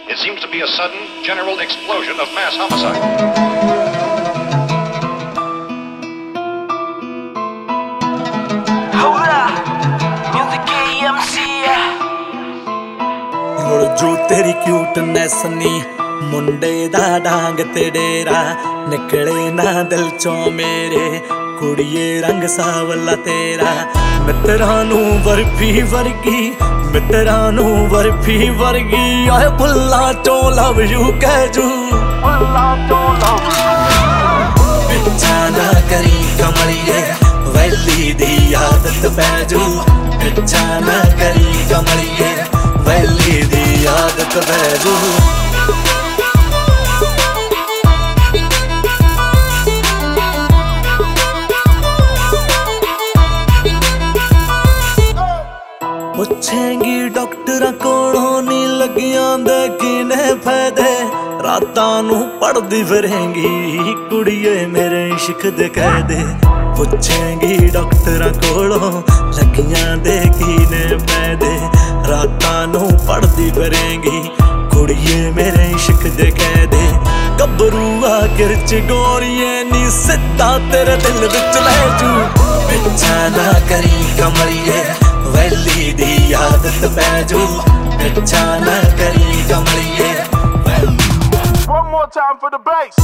It seems to be a sudden, general explosion of mass homicide. जो तेरी cuteness नी मुंडे दा डांग ते डेरा निकले ना दिल चों मेरे कुड़िए रंग सावला तेरा मित्रा नू बर्फी वर्गी मित्रा नू बर्फी वर्गी आए बुल्ला चो लव यू कह जू बुल्ला चो लव पिछा ना करी कमलिए वैली दी आदत पैजू पिछा ना करी कमलिए वैली दी आदत पैजू पुछेंगी डॉक्टर कोलों नी लगियां दे किने फायदे रातां नू पढ़दी फिरेंगी कुड़िए मेरे इश्क दे कायदे पुछेंगी डॉक्टर कोलों लगियां दे किने फायदे रातां नू पढ़दी फिरेंगी कुड़िए मेरे इश्क दे कायदे गबरूआ किरच गोरिए नी सिद्धा तेरे दिल विच लै जू पिछा ना करी कमलिए वैली दी आदत पैजू पिछा ना करी कमलिए One more time for the bass.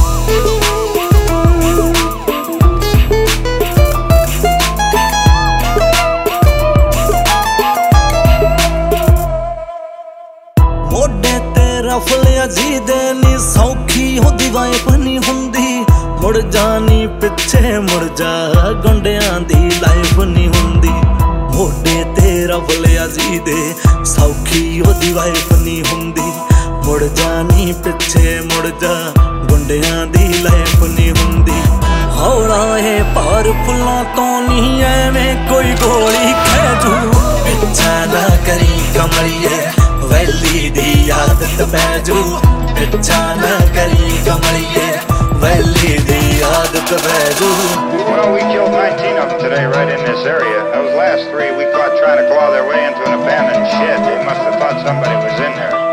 मोडे ते रफलिया जी देनी सौखी होंदी वाइफ नहीं हुंदी मुड़ जानी पिछे मुड़ जा गुंडियां दी लाइफ नहीं हुंदी मोडे ते रफलिया जी दे सौखी होंदी वाइफ नहीं हुंदी मुड़ जानी पिछे मुड़ जा गुंडियां दी लाइफ नहीं हुंदी हौला है पार फुल्लां तो नहीं एवें कोई गोली खेजू पिछा ना करी कमलिए वैली दी आदत पैजू पिछा ना करी कमलिए वैली दी आदत पैजू Well, we killed 19 of them today right in this area. Those last 3 we caught trying to claw their way into an abandoned shed. They must have thought somebody was in there.